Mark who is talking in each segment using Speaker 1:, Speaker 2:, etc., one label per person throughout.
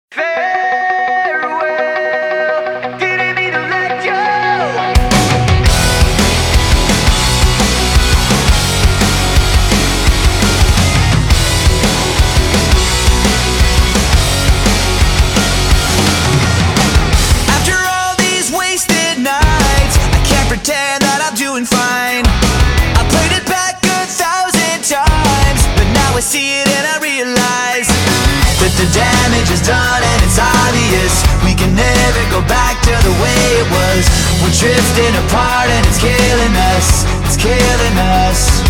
Speaker 1: Farewell, didn't mean to let you. After all these wasted nights, I can't pretend that I'm doing fine. I played it back 1,000 times, but now I see it and I realize that the damage is done and it's obvious. We can never go back to the way it was. We're drifting apart and it's killing us. It's killing us.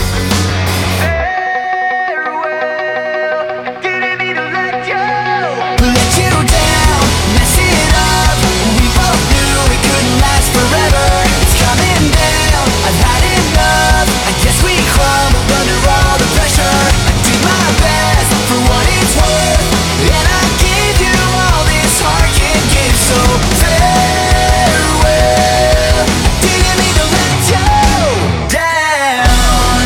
Speaker 1: Farewell, didn't mean to let you. Let you down, mess it up. We both knew it couldn't last forever. It's coming down, I've had enough. I guess we crumbled under all the pressure. I did my best for what it's worth, and I gave you all this heart can give. So farewell, didn't mean to let you down.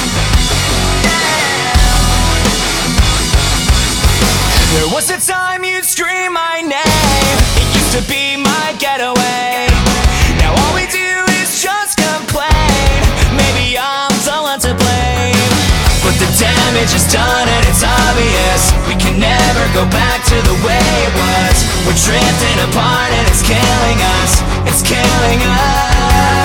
Speaker 1: There was a time you'd scream my name. It used to be my getaway. Now all we do is just complain. Maybe I'm the one to blame, but the damage is done and it's obvious. We can never go back to the way it was. We're drifting apart and it's killing us. It's killing us.